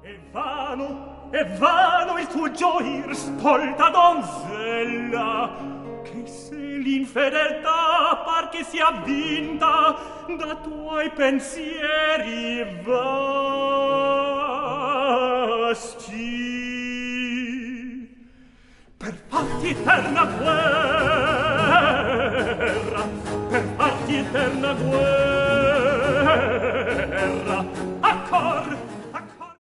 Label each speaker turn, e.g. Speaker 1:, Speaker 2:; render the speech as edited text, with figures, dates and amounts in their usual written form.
Speaker 1: È vano il tuo gioir, stolta donzella, che se l'infedeltà par che sia vinta da tuoi pensieri vasti. Per farti eterna guerra, per farti eterna guerra,